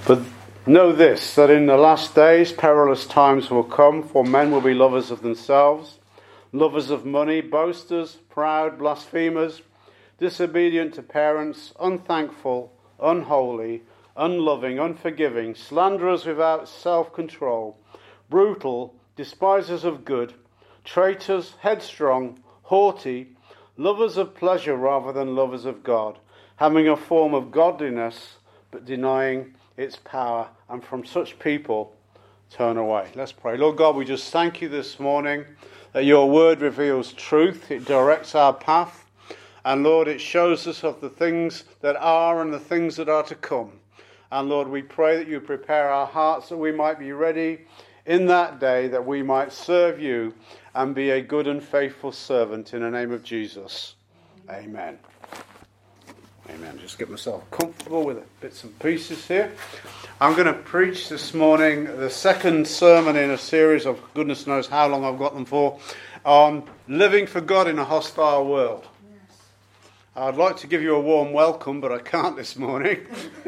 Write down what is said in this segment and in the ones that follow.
But know this, that in the last days perilous times will come, for men will be lovers of themselves, lovers of money, boasters, proud, blasphemers, disobedient to parents, unthankful, unholy, unloving, unforgiving, slanderers without self-control, brutal, despisers of good, traitors, headstrong, haughty, lovers of pleasure rather than lovers of God, having a form of godliness but denying its power, and from such people turn away. Let's pray. Lord God, we just thank you this morning that your word reveals truth, it directs our path, and Lord, it shows us of the things that are and the things that are to come. And Lord, we pray that you prepare our hearts that we might be ready in that day, that we might serve you and be a good and faithful servant in the name of Jesus. Amen. Amen. Just get myself comfortable with the bits and pieces here. I'm going to preach this morning the second sermon in a series of goodness knows how long I've got them for, on living for God in a hostile world. Yes. I'd like to give you a warm welcome, but I can't this morning.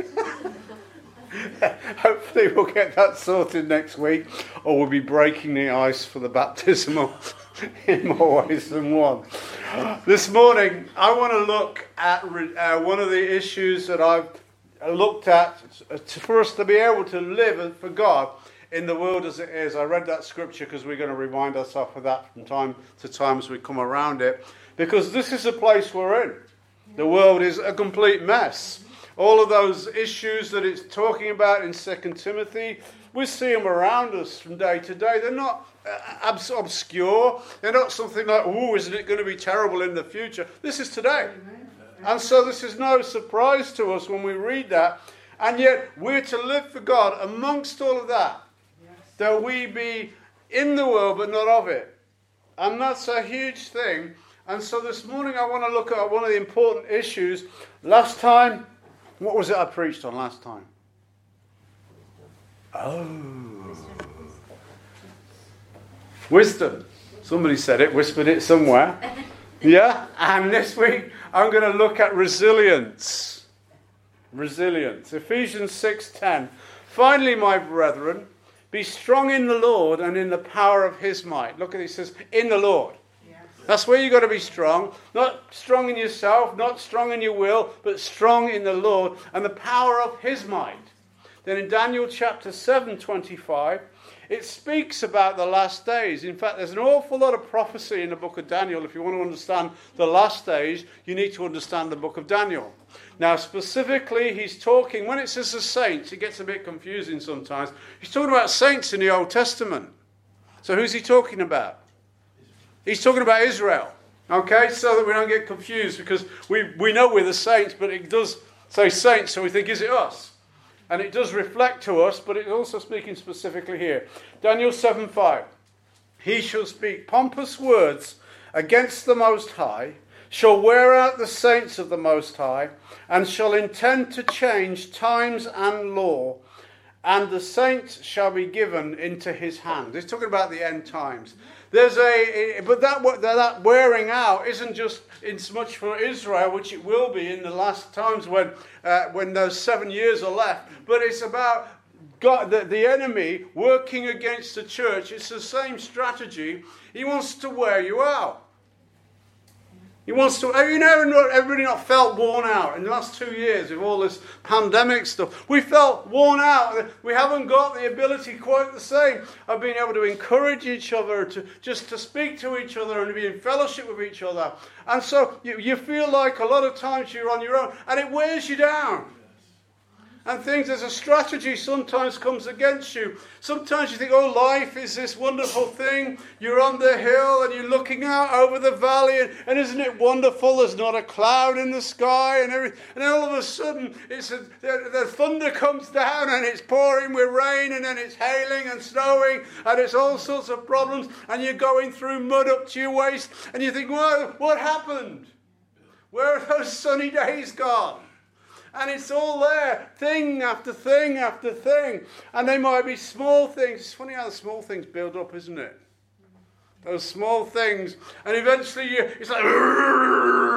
Hopefully we'll get that sorted next week, or we'll be breaking the ice for the baptismal in more ways than one. This morning I want to look at one of the issues that I've looked at for us to be able to live for God in the world as it is. I read that scripture because we're going to remind ourselves of that from time to time as we come around it, because this is the place we're in. The world is a complete mess. All of those issues that it's talking about in 2 Timothy, we see them around us from day to day. They're not obscure. They're not something like, oh, isn't it going to be terrible in the future? This is today. And so this is no surprise to us when we read that. And yet we're to live for God amongst all of that. Yes. That we be in the world but not of it. And that's a huge thing. And so this morning I want to look at one of the important issues. Last time, what was it I preached on last time? Oh. Wisdom. Somebody said it, whispered it somewhere. Yeah? And this week I'm going to look at resilience. Resilience. Ephesians 6:10. Finally, my brethren, be strong in the Lord and in the power of his might. Look at it, it says, in the Lord. That's where you've got to be strong. Not strong in yourself, not strong in your will, but strong in the Lord and the power of his might. Then in Daniel chapter 7:25, it speaks about the last days. In fact, there's an awful lot of prophecy in the book of Daniel. If you want to understand the last days, you need to understand the book of Daniel. Now, specifically, he's talking, when it says the saints, it gets a bit confusing sometimes. He's talking about saints in the Old Testament. So who's he talking about? He's talking about Israel, okay, so that we don't get confused, because we know we're the saints, but it does say saints, so we think, is it us? And it does reflect to us, but it's also speaking specifically here. Daniel 7:5. He shall speak pompous words against the Most High, shall wear out the saints of the Most High, and shall intend to change times and law, and the saints shall be given into his hand. He's talking about the end times. But that wearing out isn't just in so much for Israel, which it will be in the last times when those 7 years are left. But it's about God, the enemy working against the church. It's the same strategy. He wants to wear you out. He wants to. Everybody not felt worn out in the last 2 years with all this pandemic stuff. We felt worn out. We haven't got the ability quite the same of being able to encourage each other, to speak to each other and to be in fellowship with each other. And so you feel like a lot of times you're on your own, and it wears you down. And there's a strategy sometimes comes against you. Sometimes you think, oh, life is this wonderful thing. You're on the hill and you're looking out over the valley, and isn't it wonderful? There's not a cloud in the sky and everything. And then all of a sudden, the thunder comes down and it's pouring with rain, and then it's hailing and snowing, and it's all sorts of problems, and you're going through mud up to your waist, and you think, well, what happened? Where are those sunny days gone? And it's all there, thing after thing after thing. And they might be small things. It's funny how the small things build up, isn't it? Those small things. And eventually it's like, oh,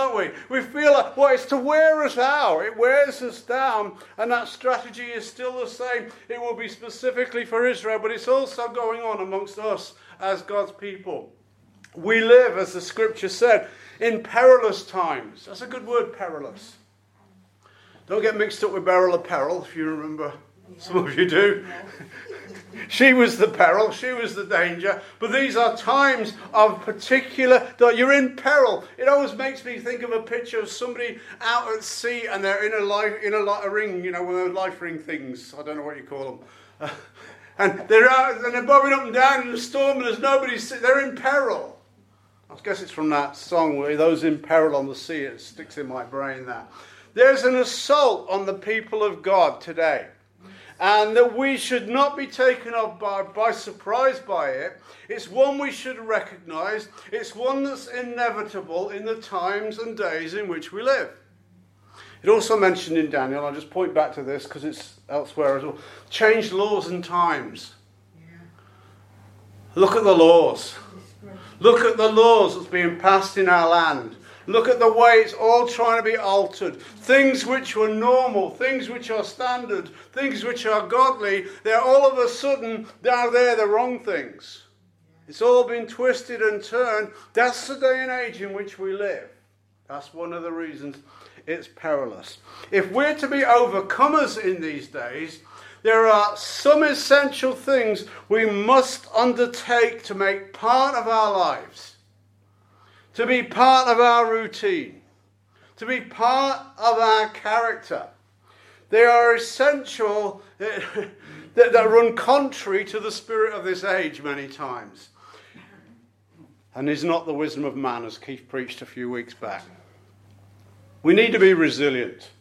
don't we? We feel like, well, it's to wear us out. It wears us down. And that strategy is still the same. It will be specifically for Israel, but it's also going on amongst us as God's people. We live, as the scripture said, in perilous times. That's a good word, perilous. Don't get mixed up with Beryl of Peril, if you remember. Some of you do. She was the peril, she was the danger. But these are times of particular, you're in peril. It always makes me think of a picture of somebody out at sea and they're in a ring, one of those life ring things. I don't know what you call them. And they're out and they're bobbing up and down in the storm and there's nobody, they're in peril. I guess it's from that song where those in peril on the sea, it sticks in my brain there. There's an assault on the people of God today. And that we should not be taken off by surprise by it. It's one we should recognize. It's one that's inevitable in the times and days in which we live. It also mentioned in Daniel, I'll just point back to this because it's elsewhere as well, changed laws and times. Yeah. Look at the laws. Look at the laws that's being passed in our land. Look at the way it's all trying to be altered. Things which were normal, things which are standard, things which are godly, they're all of a sudden, now they're the wrong things. It's all been twisted and turned. That's the day and age in which we live. That's one of the reasons it's perilous. If we're to be overcomers in these days, there are some essential things we must undertake to make part of our lives. To be part of our routine, to be part of our character. They are essential that run contrary to the spirit of this age many times. And is not the wisdom of man, as Keith preached a few weeks back. We need to be resilient.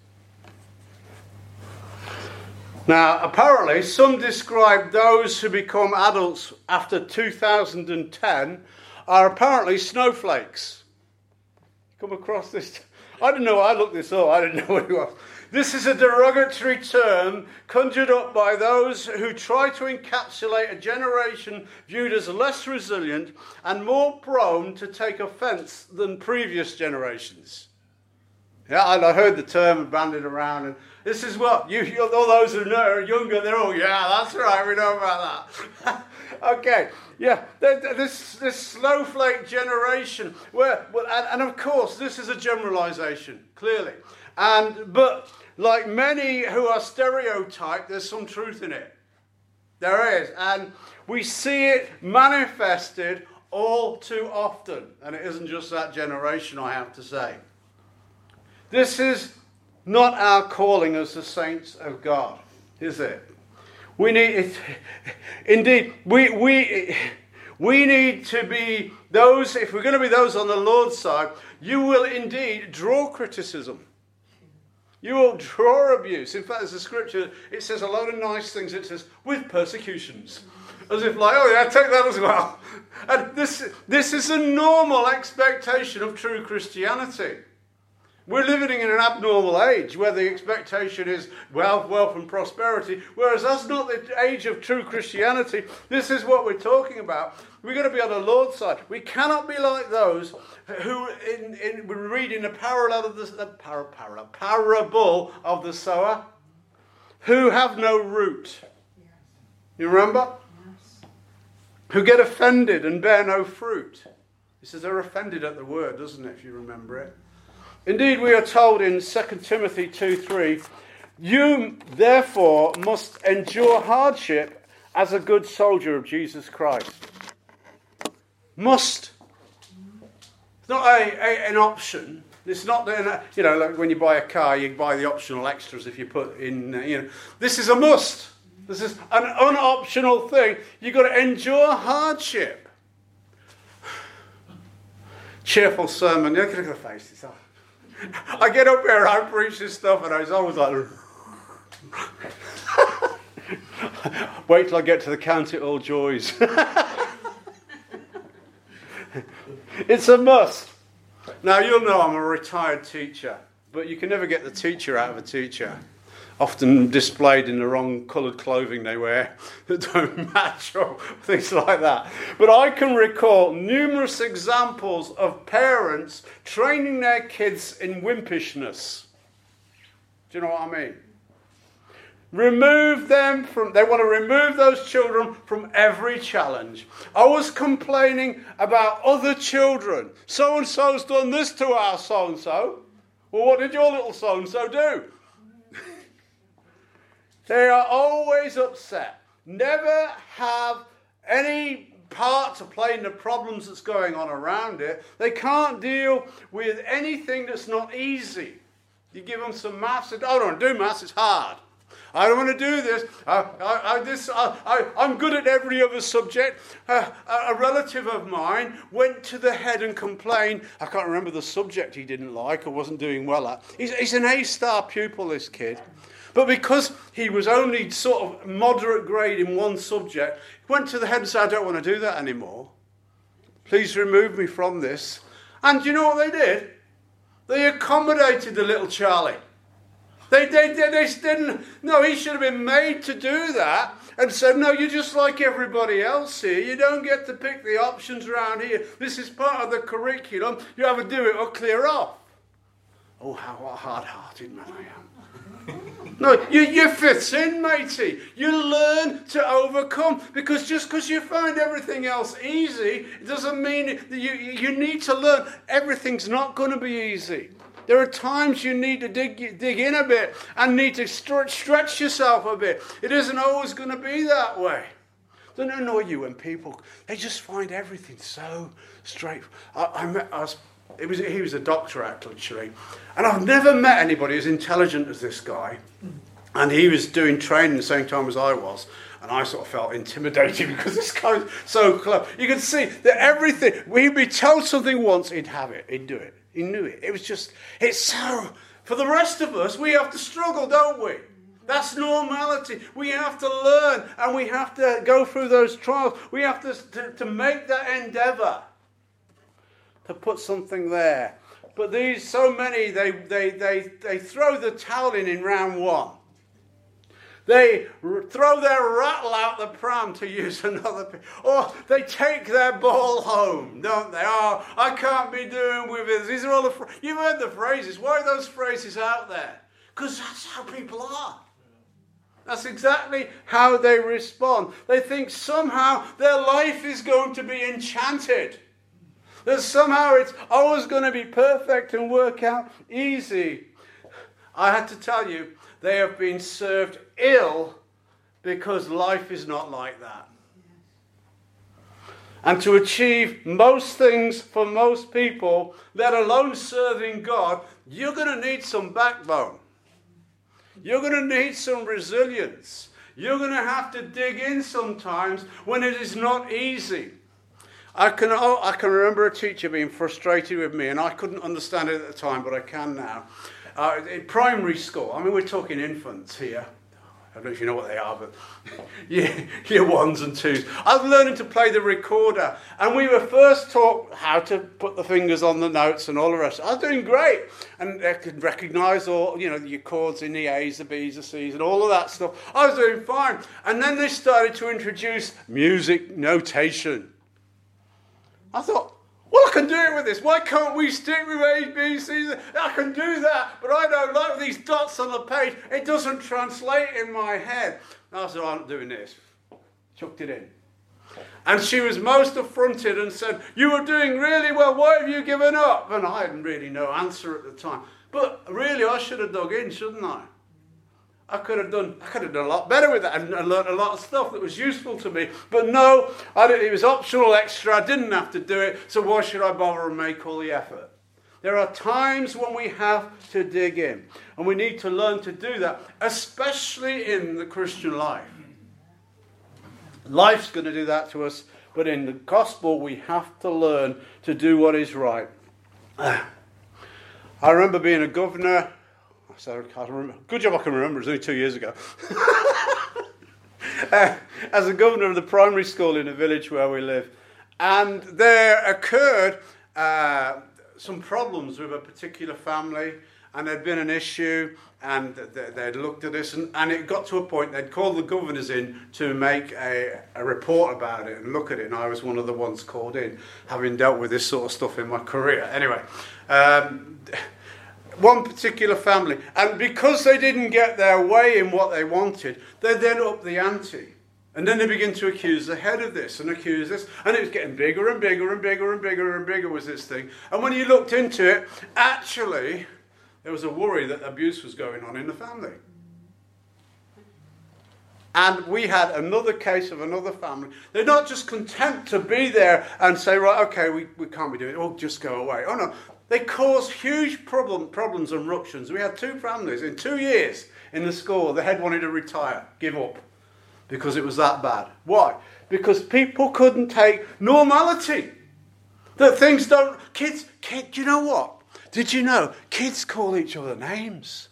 Now, apparently, some describe those who become adults after 2010 are apparently snowflakes. Come across this? I didn't know. I looked this up. I didn't know what it was. This is a derogatory term conjured up by those who try to encapsulate a generation viewed as less resilient and more prone to take offence than previous generations. Yeah, I heard the term bandied around, and this is what all those who are younger, they're all, yeah, that's right, we know about that. Okay, yeah, this snowflake generation, and of course, this is a generalisation, clearly, but like many who are stereotyped, there's some truth in it. There is, and we see it manifested all too often, and it isn't just that generation, I have to say. This is not our calling as the saints of God, is it? We need it. Indeed, we need to be those, if we're going to be those on the Lord's side, you will indeed draw criticism. You will draw abuse. In fact, there's a scripture, it says a lot of nice things. It says, with persecutions. As if like, oh yeah, take that as well. And this is a normal expectation of true Christianity. We're living in an abnormal age where the expectation is wealth and prosperity, whereas that's not the age of true Christianity. This is what we're talking about. We've got to be on the Lord's side. We cannot be like those who, we read in the parable of the sower, who have no root. You remember? Yes. Who get offended and bear no fruit. He says they're offended at the word, doesn't it, if you remember it? Indeed, we are told in 2 Timothy 2:3, you therefore must endure hardship as a good soldier of Jesus Christ. Must. It's not an option. It's not, like when you buy a car, you buy the optional extras if you put in, This is a must. This is an unoptional thing. You've got to endure hardship. Cheerful sermon. Look at the faces. I get up here and I preach this stuff and I was always like, wait till I get to the count it all joys. It's a must. Now you'll know I'm a retired teacher, but you can never get the teacher out of a teacher. often displayed in the wrong coloured clothing they wear that don't match or things like that. But I can recall numerous examples of parents training their kids in wimpishness. Do you know what I mean? They want to remove those children from every challenge. I was complaining about other children. So-and-so's done this to our so-and-so. Well, what did your little so-and-so do? They are always upset. Never have any part to play in the problems that's going on around it. They can't deal with anything that's not easy. You give them some maths, I don't want to do maths, it's hard. I don't want to do this. I'm good at every other subject. A relative of mine went to the head and complained. I can't remember the subject he didn't like or wasn't doing well at. He's an A-star pupil, this kid. But because he was only sort of moderate grade in one subject, he went to the head and said, I don't want to do that anymore. Please remove me from this. And do you know what they did? They accommodated the little Charlie. They didn't. No, he should have been made to do that and said, no, you're just like everybody else here. You don't get to pick the options around here. This is part of the curriculum. You have to do it or clear off. Oh, how hard-hearted man I am. No, you fit in, matey. You learn to overcome. Because just because you find everything else easy, it doesn't mean that you need to learn. Everything's not going to be easy. There are times you need to dig in a bit and need to stretch yourself a bit. It isn't always going to be that way. Don't annoy you when people, they just find everything so straight. He was a doctor, actually. And I've never met anybody as intelligent as this guy. And he was doing training the same time as I was. And I sort of felt intimidated because this guy was so clever. You could see that everything, he'd be told something once, he'd have it, he'd do it. He knew it. It's so, for the rest of us, we have to struggle, don't we? That's normality. We have to learn and we have to go through those trials. We have to make that endeavour to put something there. But so many, they throw the towel in round one. They throw their rattle out the pram, to use another. Or they take their ball home, don't they? Oh, I can't be doing with it. These are all you've heard the phrases. Why are those phrases out there? Because that's how people are. That's exactly how they respond. They think somehow their life is going to be enchanted. That somehow it's always going to be perfect and work out easy. I had to tell you, they have been served ill because life is not like that. And to achieve most things for most people, let alone serving God, you're going to need some backbone. You're going to need some resilience. You're going to have to dig in sometimes when it is not easy. I can remember a teacher being frustrated with me, and I couldn't understand it at the time, but I can now. In primary school, I mean, we're talking infants here. I don't know if you know what they are, but year ones and twos. I was learning to play the recorder, and we were first taught how to put the fingers on the notes and all the rest. I was doing great, and I could recognise all, your chords in the A's, the B's, the C's, and all of that stuff. I was doing fine, and then they started to introduce music notation. I thought, well, I can do it with this. Why can't we stick with A, B, C? I can do that, but I don't like these dots on the page. It doesn't translate in my head. And I said, I'm not doing this. Chucked it in. And she was most affronted and said, you were doing really well. Why have you given up? And I hadn't really no answer at the time. But really, I should have dug in, shouldn't I? I could have done a lot better with that and learned a lot of stuff that was useful to me. But no, it was optional extra. I didn't have to do it, so why should I bother and make all the effort? There are times when we have to dig in, and we need to learn to do that, especially in the Christian life. Life's going to do that to us, but in the gospel we have to learn to do what is right. I remember being a governor. So I can't remember. Good job I can remember. It was only 2 years ago. As a governor of the primary school in the village where we live. And there occurred some problems with a particular family. and there'd been an issue, and they'd looked at this, and it got to a point they'd called the governors in to make a report about it and look at it, and I was one of the ones called in, having dealt with this sort of stuff in my career. Anyway, one particular family, and because they didn't get their way in what they wanted, they then upped the ante. And then they begin to accuse the head of this and accuse this. And it was getting bigger and bigger and bigger and bigger and bigger was this thing. And when you looked into it, actually, there was a worry that abuse was going on in the family. And we had another case of another family. They're not just content to be there and say, right, okay, we can't be doing it. Oh, just go away. Oh, no. They caused huge problems and ruptions. We had two families in 2 years in the school. The head wanted to retire, give up. Because it was that bad. Why? Because people couldn't take normality. That things don't... Kids, do you know what? Did you know kids call each other names?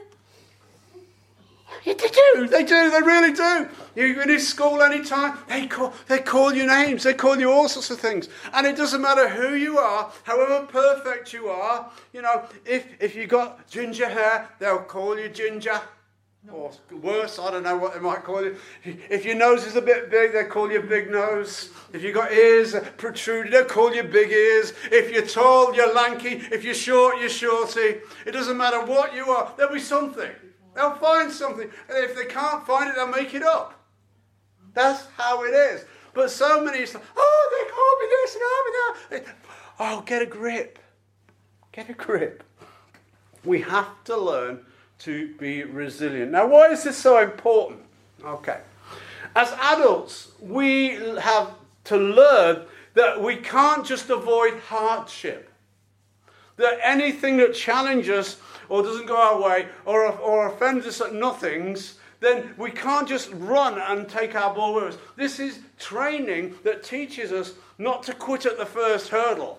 Yeah, they do, they really do. You're in school anytime, they call you names, they call you all sorts of things. And it doesn't matter who you are, however perfect you are, you know, if you got ginger hair, they'll call you Ginger. Or worse, I don't know what they might call you. If your nose is a bit big, they call you Big Nose. If you've got ears protruded, they'll call you Big Ears. If you're tall, you're lanky. If you're short, you're shorty. It doesn't matter what you are. There'll be something. They'll find something. And if they can't find it, they'll make it up. That's how it is. But so many, they call me this and call me that. Oh, get a grip. Get a grip. We have to learn to be resilient. Now, why is this so important? Okay. As adults, we have to learn that we can't just avoid hardship. That anything that challenges or doesn't go our way or offends us at nothings, then we can't just run and take our ball with us. This is training that teaches us not to quit at the first hurdle.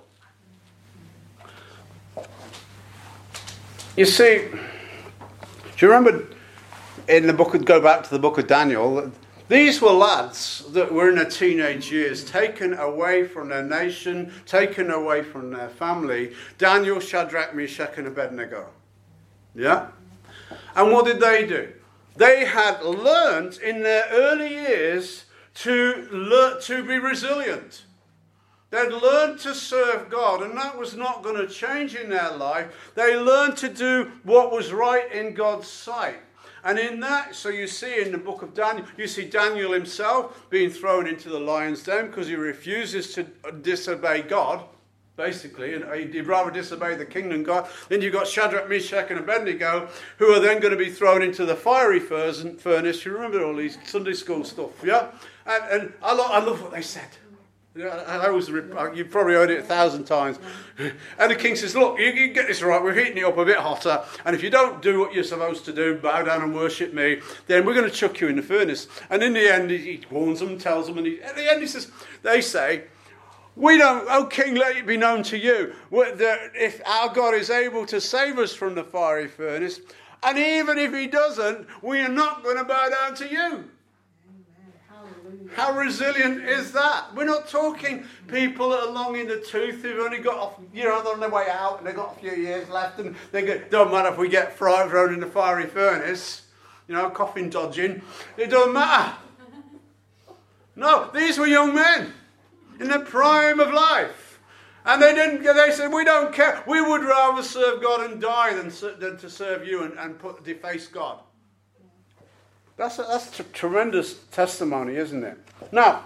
You see, do you remember in the book, go back to the book of Daniel, these were lads that were in their teenage years, taken away from their nation, taken away from their family. Daniel, Shadrach, Meshach, and Abednego. Yeah? And what did they do? They had learned in their early years to be resilient. They'd learned to serve God, and that was not going to change in their life. They learned to do what was right in God's sight. And in that, so you see in the book of Daniel, you see Daniel himself being thrown into the lion's den because he refuses to disobey God, basically, and he'd rather disobey the king than God. Then you've got Shadrach, Meshach, and Abednego, who are then going to be thrown into the fiery furnace. You remember all these Sunday school stuff, yeah? And I love what they said. You've probably heard it 1,000 times. And the king says, look, you get this right, we're heating it up a bit hotter, and if you don't do what you're supposed to do, bow down and worship me, then we're going to chuck you in the furnace. And in the end, he warns them, tells them, and at the end he says, they say, we don't, O king, let it be known to you, that if our God is able to save us from the fiery furnace, and even if he doesn't, we are not going to bow down to you. How resilient is that? We're not talking people that are long in the tooth who've only got off, they're on their way out and they've got a few years left and they go, don't matter if we get thrown in the fiery furnace, coffin dodging. It doesn't matter. No, these were young men in the prime of life. And they said, we don't care. We would rather serve God and die than to serve you and deface God. That's a tremendous testimony, isn't it? Now,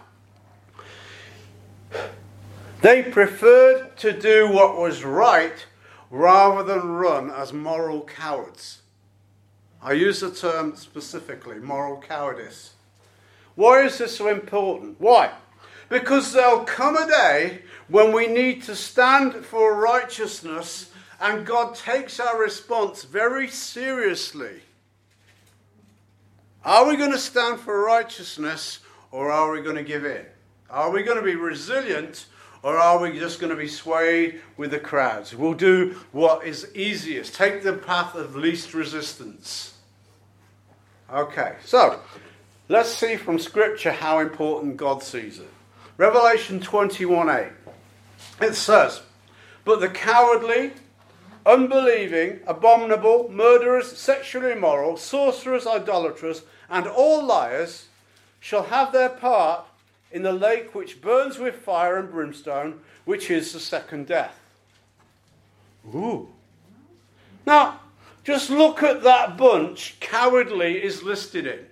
they preferred to do what was right rather than run as moral cowards. I use the term specifically, moral cowardice. Why is this so important? Why? Because there'll come a day when we need to stand for righteousness and God takes our response very seriously. Are we going to stand for righteousness or are we going to give in? Are we going to be resilient or are we just going to be swayed with the crowds? We'll do what is easiest. Take the path of least resistance. Okay, so let's see from Scripture how important God sees it. Revelation 21:8. It says, but the cowardly unbelieving, abominable, murderers, sexually immoral, sorcerers, idolaters, and all liars shall have their part in the lake which burns with fire and brimstone, which is the second death. Ooh. Now, just look at that bunch cowardly is listed in.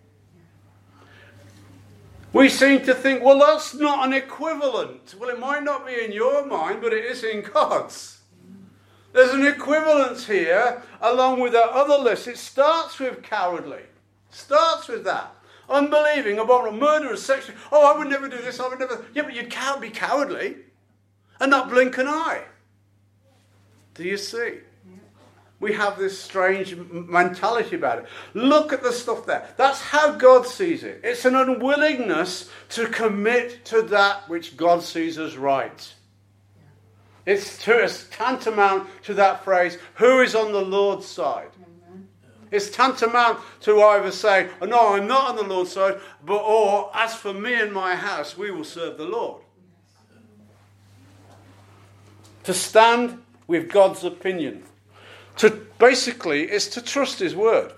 We seem to think, well, that's not an equivalent. Well, it might not be in your mind, but it is in God's. There's an equivalence here, along with that other list. It starts with cowardly. Starts with that. Unbelieving, abominable, murderers, sexual. Oh, I would never do this. I would never. Yeah, but you can't be cowardly and not blink an eye. Do you see? We have this strange mentality about it. Look at the stuff there. That's how God sees it. It's an unwillingness to commit to that which God sees as right. It's tantamount to that phrase, who is on the Lord's side? It's tantamount to either say, oh, no, I'm not on the Lord's side, or as for me and my house, we will serve the Lord. To stand with God's opinion. Basically, it's to trust his word.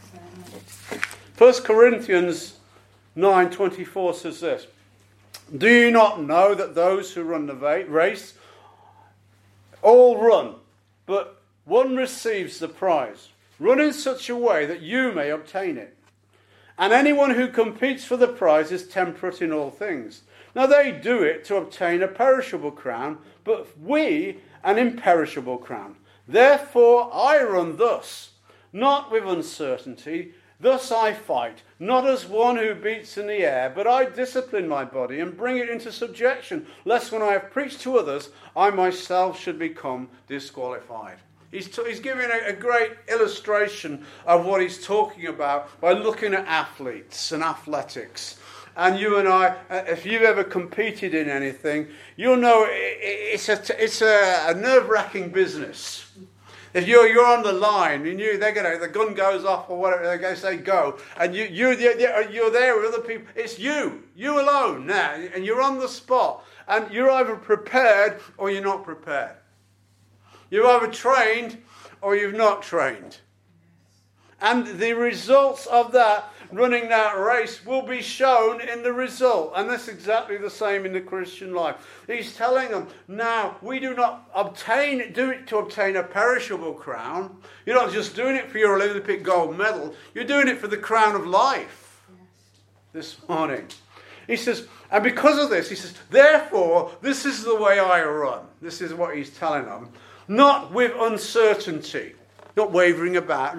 1 Corinthians 9:24 says this. Do you not know that those who run the race all run, but one receives the prize? Run in such a way that you may obtain it. And anyone who competes for the prize is temperate in all things. Now they do it to obtain a perishable crown, but we an imperishable crown. Therefore I run thus, not with uncertainty. Thus I fight, not as one who beats in the air, but I discipline my body and bring it into subjection, lest when I have preached to others, I myself should become disqualified. He's giving a great illustration of what he's talking about by looking at athletes and athletics. And you and I, if you've ever competed in anything, you'll know it's a nerve-wracking business. If you're on the line and the gun goes off or whatever, they're going to say go, and you're there with other people. It's you alone now, and you're on the spot, and you're either prepared or you're not prepared. You've either trained or you've not trained. And the results of that, running that race, will be shown in the result. And that's exactly the same in the Christian life. He's telling them, now, we do not do it to obtain a perishable crown. You're not just doing it for your Olympic gold medal. You're doing it for the crown of life. This morning. He says, and because of this, he says, therefore, this is the way I run. This is what he's telling them. Not with uncertainty. Not wavering about,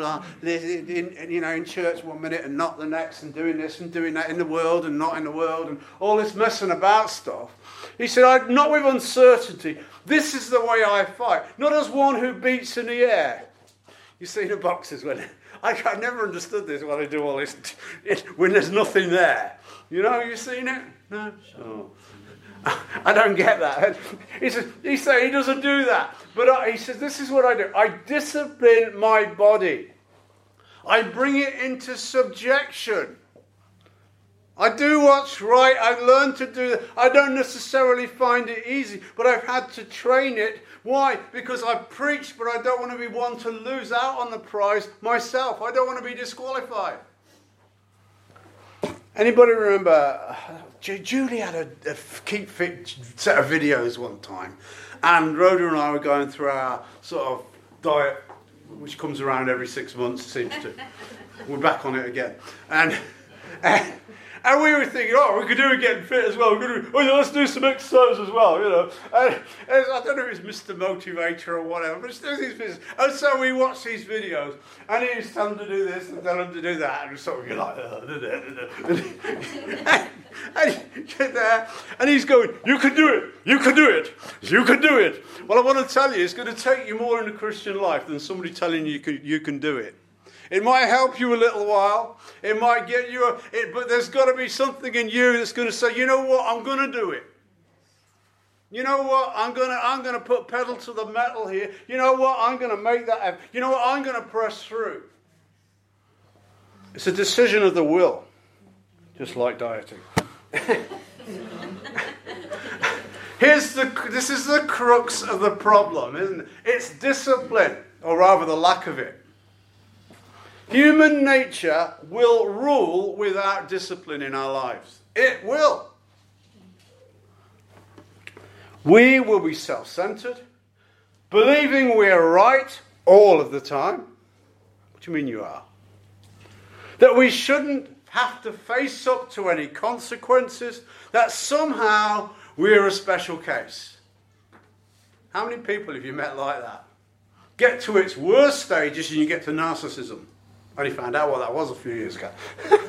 in church 1 minute and not the next, and doing this and doing that in the world and not in the world, and all this messing about stuff. He said, not with uncertainty. This is the way I fight. Not as one who beats in the air. You see the boxers when I never understood this when they do all this when there's nothing there. You've seen it? No? Oh. I don't get that. He says he doesn't do that. But he says, this is what I do. I discipline my body. I bring it into subjection. I do what's right. I learn to do that. I don't necessarily find it easy, but I've had to train it. Why? Because I've preached, but I don't want to be one to lose out on the prize myself. I don't want to be disqualified. Anybody remember, Julie had a Keep Fit set of videos one time, and Rhoda and I were going through our sort of diet, which comes around every 6 months, seems to. We're back on it again. And we were thinking, we could do it getting fit as well. Let's do some exercise as well, And I don't know if it's Mr. Motivator or whatever, but it's these videos. And so we watch these videos, and he's telling them to do this and telling them to do that, and so you're like, and you get there, and he's going, you can do it, you can do it, you can do it. Well, I want to tell you, it's going to take you more in the Christian life than somebody telling you you can do it. It might help you a little while. It might get you, but there's got to be something in you that's going to say, you know what, I'm going to do it. You know what, I'm going to put pedal to the metal here. You know what, I'm going to make that happen. You know what, I'm going to press through. It's a decision of the will, just like dieting. This is the crux of the problem, isn't it? It's discipline, or rather the lack of it. Human nature will rule without discipline in our lives. It will. We will be self-centered, believing we're right all of the time. What do you mean you are? That we shouldn't have to face up to any consequences, that somehow we're a special case. How many people have you met like that? Get to its worst stages and you get to narcissism. I only found out what that was a few years ago.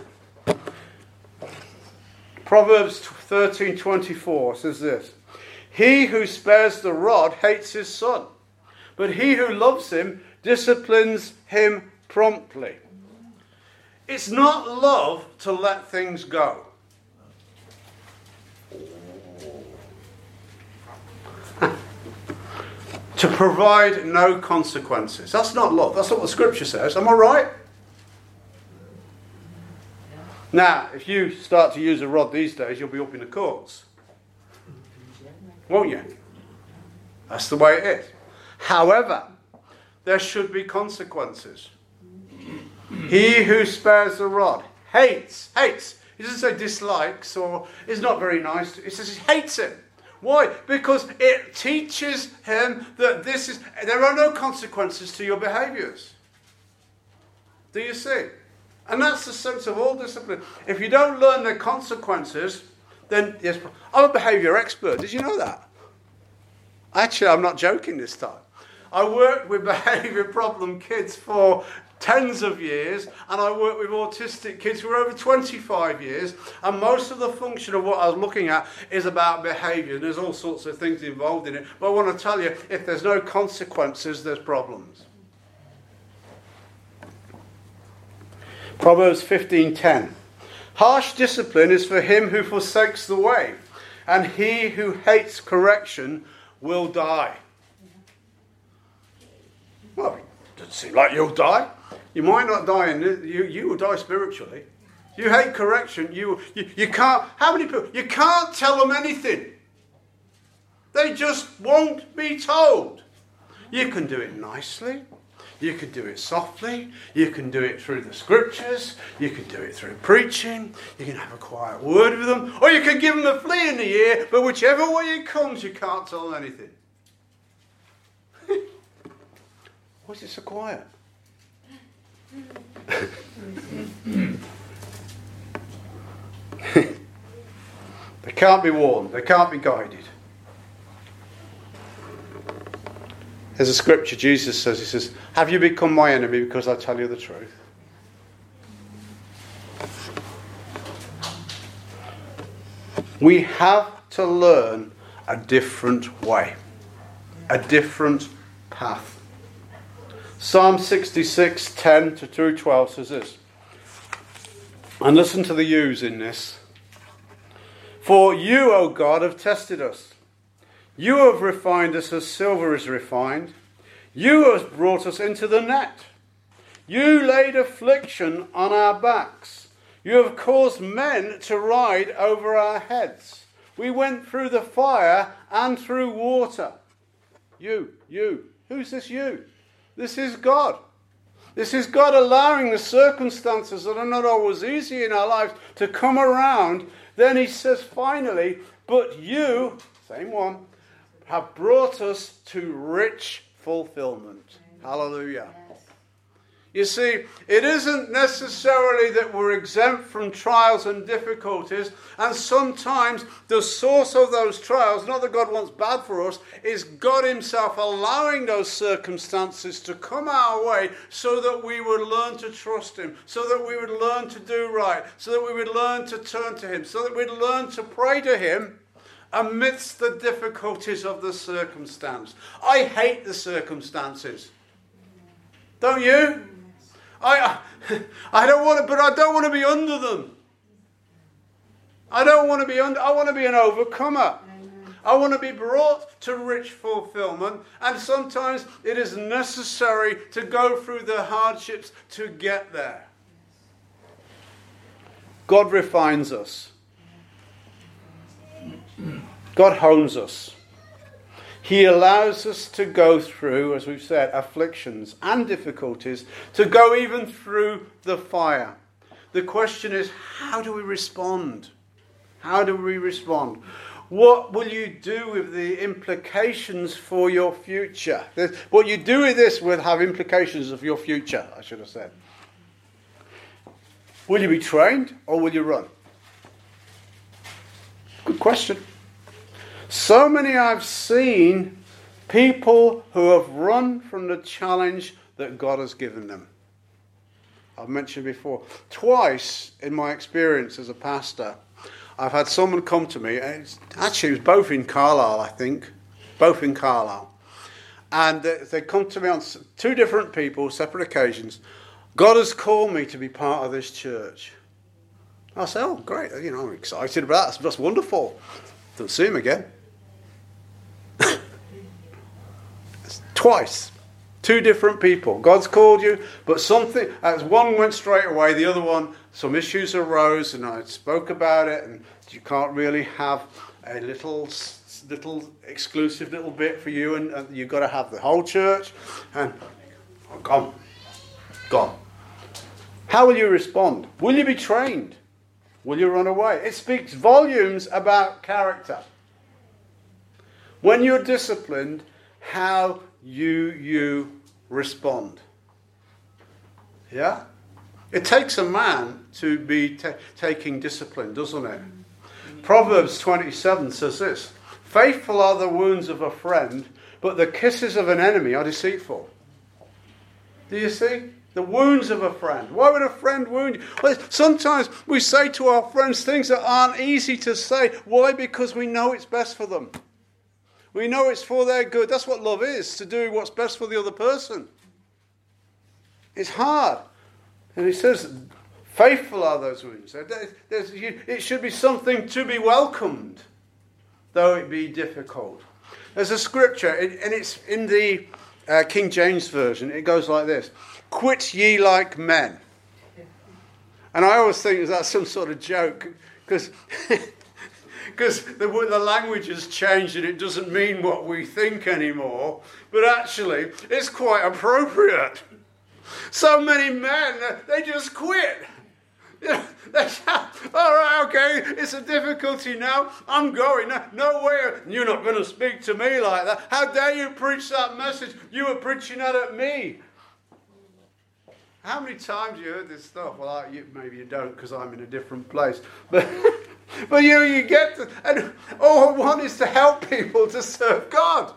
Proverbs 13:24 says this: "He who spares the rod hates his son, but he who loves him disciplines him promptly." It's not love to let things go. To provide no consequences. That's not love. That's not what the scripture says. Am I right? Now, if you start to use a rod these days, you'll be up in the courts. Won't you? That's the way it is. However, there should be consequences. He who spares the rod hates. He doesn't say dislikes or is not very nice. He says he hates him. Why? Because it teaches him that there are no consequences to your behaviours. Do you see? And that's the sense of all discipline. If you don't learn the consequences, then yes, I'm a behaviour expert. Did you know that? Actually, I'm not joking this time. I worked with behaviour problem kids for tens of years, and I worked with autistic kids for over 25 years, and most of the function of what I was looking at is about behaviour, and there's all sorts of things involved in it. But I want to tell you, if there's no consequences, there's problems. Proverbs 15:10. "Harsh discipline is for him who forsakes the way, and he who hates correction will die." Well, it doesn't seem like you'll die. You might not die, you will die spiritually. You hate correction. You can't. How many people? You can't tell them anything. They just won't be told. You can do it nicely. You can do it softly. You can do it through the scriptures. You can do it through preaching. You can have a quiet word with them. Or you can give them a flea in the ear. But whichever way it comes, you can't tell them anything. Why is it so quiet? They can't be warned. They can't be guided. There's a scripture Jesus says, he says, "Have you become my enemy because I tell you the truth?" We have to learn a different way, a different path. Psalm 66, 10 through 12 says this. And listen to the yous in this. "For you, O God, have tested us. You have refined us as silver is refined. You have brought us into the net. You laid affliction on our backs. You have caused men to ride over our heads. We went through the fire and through water." You. Who's this you? This is God. This is God allowing the circumstances that are not always easy in our lives to come around. Then he says finally, "But you," same one, "have brought us to rich fulfillment." Hallelujah. You see, it isn't necessarily that we're exempt from trials and difficulties, and sometimes the source of those trials, not that God wants bad for us, is God himself allowing those circumstances to come our way so that we would learn to trust him, so that we would learn to do right, so that we would learn to turn to him, so that we'd learn to pray to him amidst the difficulties of the circumstance. I hate the circumstances. Don't you? I don't want to, but I don't want to be under them. I want to be an overcomer. I want to be brought to rich fulfillment, and sometimes it is necessary to go through the hardships to get there. God refines us. God hones us. He allows us to go through, as we've said, afflictions and difficulties, to go even through the fire. The question is, how do we respond? How do we respond? What will you do with the implications for your future? What you do with this will have implications of your future, I should have said. Will you be trained or will you run? Good question. So many I've seen people who have run from the challenge that God has given them. I've mentioned before, twice in my experience as a pastor, I've had someone come to me, and it was both in Carlisle, I think, both in Carlisle. And they come to me on two different people, separate occasions. God has called me to be part of this church. I say, oh, great, I'm excited about that. That's wonderful. Don't see him again. Twice. Two different people. God's called you, but something, as one went straight away, the other one, some issues arose, and I spoke about it, and you can't really have a little exclusive little bit for you, and you've got to have the whole church, and gone. How will you respond? Will you be trained? Will you run away? It speaks volumes about character. When you're disciplined, how you respond. Yeah? It takes a man to be taking discipline, doesn't it? Proverbs 27 says this: faithful are the wounds of a friend, but the kisses of an enemy are deceitful. Do you see? The wounds of a friend. Why would a friend wound you? Well, sometimes we say to our friends things that aren't easy to say. Why? Because we know it's best for them. We know it's for their good. That's what love is, to do what's best for the other person. It's hard. And he says, faithful are those wounds. It should be something to be welcomed, though it be difficult. There's a scripture, and it's in the King James Version. It goes like this: quit ye like men. And I always think that's some sort of joke, because the language has changed and it doesn't mean what we think anymore. But actually, it's quite appropriate. So many men, they just quit. They shout, all right, okay, it's a difficulty now. I'm going. No way. You're not going to speak to me like that. How dare you preach that message? You were preaching that at me. How many times you heard this stuff? Well, maybe you don't, because I'm in a different place. But you get to, and all I want is to help people to serve God.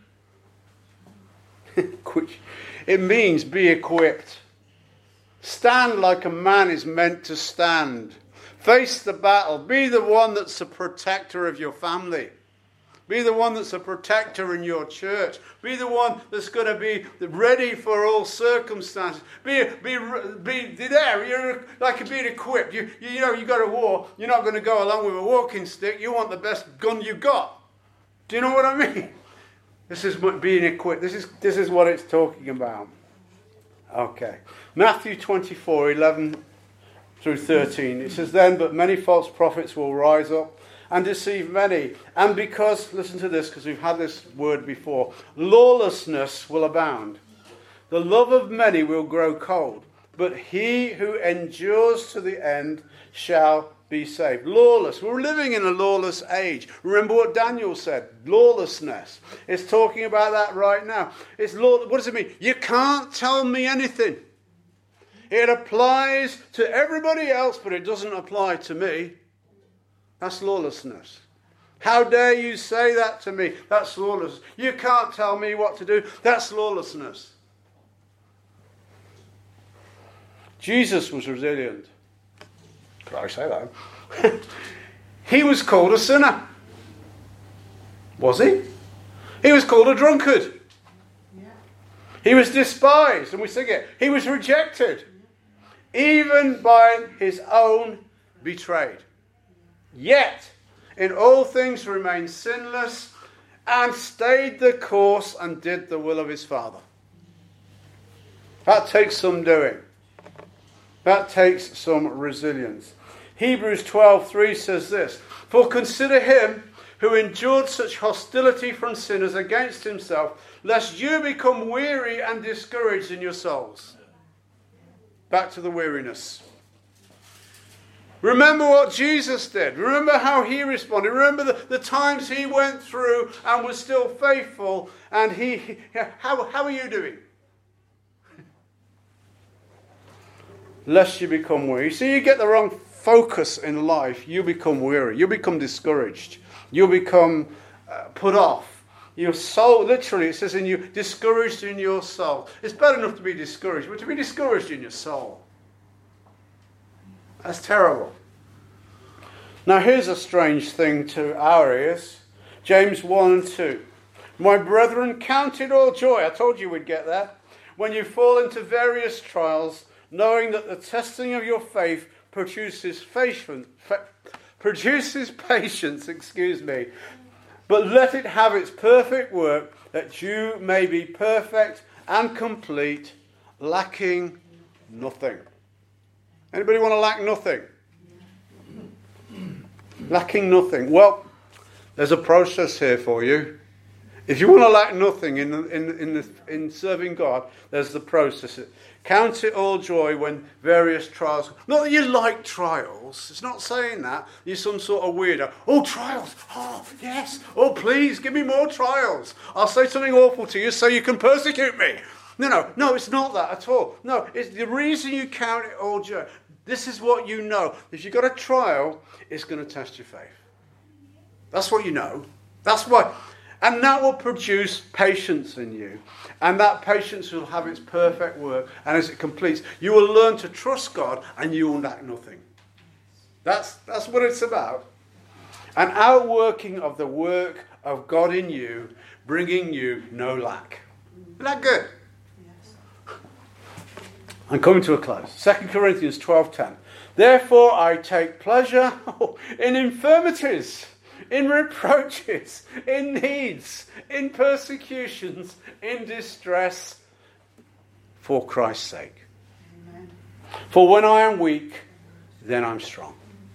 It means be equipped. Stand like a man is meant to stand. Face the battle. Be the one that's a protector of your family. Be the one that's a protector in your church. Be the one that's going to be ready for all circumstances. Be there. You're like being equipped. You got a war. You're not going to go along with a walking stick. You want the best gun you got. Do you know what I mean? This is what being equipped. This is what it's talking about. Okay. Matthew 24:11 through 13. It says, then, but many false prophets will rise up and deceive many. And because, listen to this, because we've had this word before, lawlessness will abound. The love of many will grow cold, but he who endures to the end shall be saved. Lawless. We're living in a lawless age. Remember what Daniel said. Lawlessness. It's talking about that right now. What does it mean? You can't tell me anything. It applies to everybody else, but it doesn't apply to me. That's lawlessness. How dare you say that to me? That's lawlessness. You can't tell me what to do. That's lawlessness. Jesus was resilient. Could I say that? He was called a sinner. Was he? He was called a drunkard. Yeah. He was despised, and we sing it. He was rejected, even by his own betrayed. Yet, in all things remained sinless, and stayed the course and did the will of his Father. That takes some doing. That takes some resilience. Hebrews 12:3 says this: for consider him who endured such hostility from sinners against himself, lest you become weary and discouraged in your souls. Back to the weariness. Remember what Jesus did. Remember how he responded. Remember the times he went through and was still faithful. And how are you doing? Lest you become weary. You see, you get the wrong focus in life, you become weary. You become discouraged. You become put off. Your soul, literally, it says in you, discouraged in your soul. It's bad enough to be discouraged, but to be discouraged in your soul. That's terrible. Now here's a strange thing to our ears. James 1 and 2. My brethren, count it all joy. I told you we'd get there. When you fall into various trials, knowing that the testing of your faith produces patience, but let it have its perfect work, that you may be perfect and complete, lacking nothing. Anybody want to lack nothing? Lacking nothing. Well, there's a process here for you. If you want to lack nothing in serving God, there's the process. Count it all joy when various trials. Not that you like trials. It's not saying that. You're some sort of weirdo. Oh, trials. Oh, yes. Oh, please, give me more trials. I'll say something awful to you so you can persecute me. No, it's not that at all. No, it's the reason you count it all joy. This is what you know. If you've got a trial, it's going to test your faith. That's what you know. That's why. And that will produce patience in you. And that patience will have its perfect work. And as it completes, you will learn to trust God and you will lack nothing. That's what it's about. An outworking of the work of God in you, bringing you no lack. Isn't that good? Yes. I'm coming to a close. 2 Corinthians 12:10. Therefore I take pleasure in infirmities, in reproaches, in needs, in persecutions, in distress, for Christ's sake. Amen. For when I am weak, then I'm strong.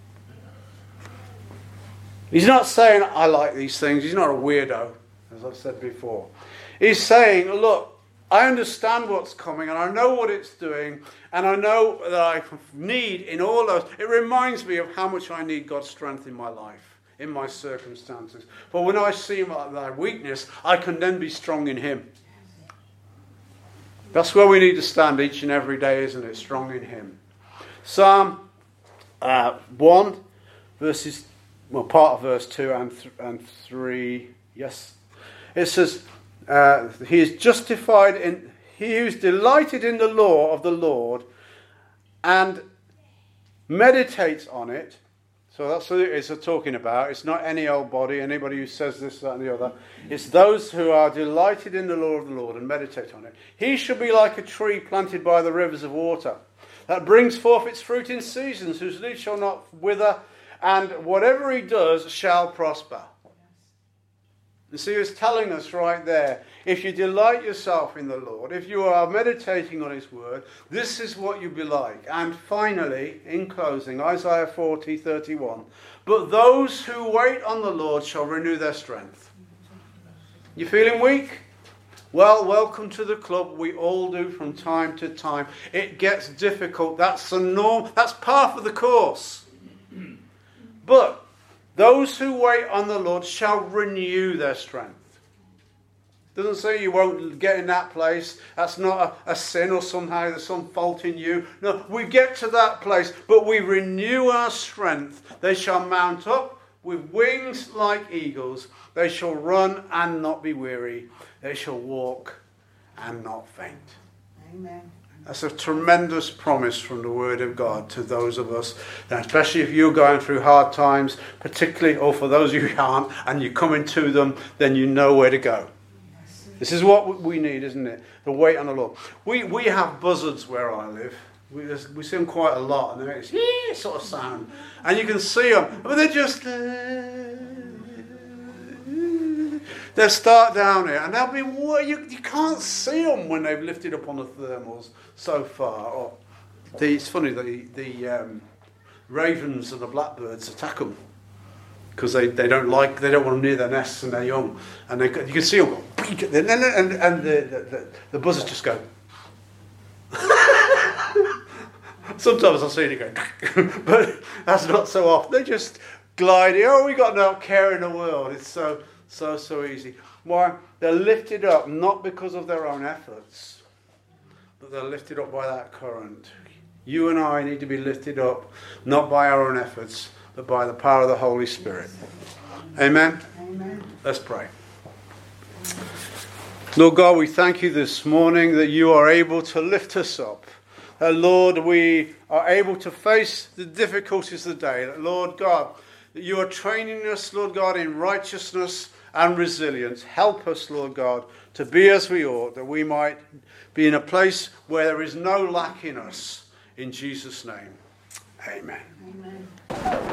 He's not saying, I like these things. He's not a weirdo, as I've said before. He's saying, look, I understand what's coming, and I know what it's doing, and I know that I need in all those. It reminds me of how much I need God's strength in my life, in my circumstances. But when I see my weakness, I can then be strong in Him. That's where we need to stand each and every day, isn't it? Strong in Him. Psalm 1, verses, well, part of verse 2 and 3. Yes. It says, he is justified in, he who's delighted in the law of the Lord and meditates on it. So that's what it's talking about. It's not any old body, anybody who says this, that, and the other. It's those who are delighted in the law of the Lord and meditate on it. He shall be like a tree planted by the rivers of water, that brings forth its fruit in seasons, whose leaf shall not wither, and whatever he does shall prosper. You see, it's telling us right there, if you delight yourself in the Lord, if you are meditating on His word, this is what you'll be like. And finally, in closing, Isaiah 40:31, but those who wait on the Lord shall renew their strength. You feeling weak? Well, welcome to the club. We all do from time to time. It gets difficult. That's the norm. That's part of the course. But those who wait on the Lord shall renew their strength. Doesn't say you won't get in that place. That's not a sin or somehow there's some fault in you. No, we get to that place, but we renew our strength. They shall mount up with wings like eagles. They shall run and not be weary. They shall walk and not faint. Amen. That's a tremendous promise from the Word of God to those of us, and especially if you're going through hard times, particularly, or for those of you who aren't, and you're coming to them, then you know where to go. This is what we need, isn't it? The wait on the Lord. We have buzzards where I live. We see them quite a lot, and it's sort of sound. And you can see them, but they're just... They'll start down here, and they'll be, you can't see them when they've lifted up on the thermals so far. It's funny, the ravens and the blackbirds attack them. because they don't want them near their nests and they're young, and you can see them go, and the buzzards just go. Sometimes I'll see it go, but that's not so often. They just glide. Oh, we got no care in the world. It's so easy. Why? They're lifted up not because of their own efforts, but they're lifted up by that current. You and I need to be lifted up not by our own efforts, but by the power of the Holy Spirit. Amen? Amen. Let's pray. Lord God, we thank you this morning that you are able to lift us up. That, Lord, we are able to face the difficulties of the day. That, Lord God, that you are training us, Lord God, in righteousness and resilience. Help us, Lord God, to be as we ought, that we might be in a place where there is no lack in us. In Jesus' name, amen. Amen.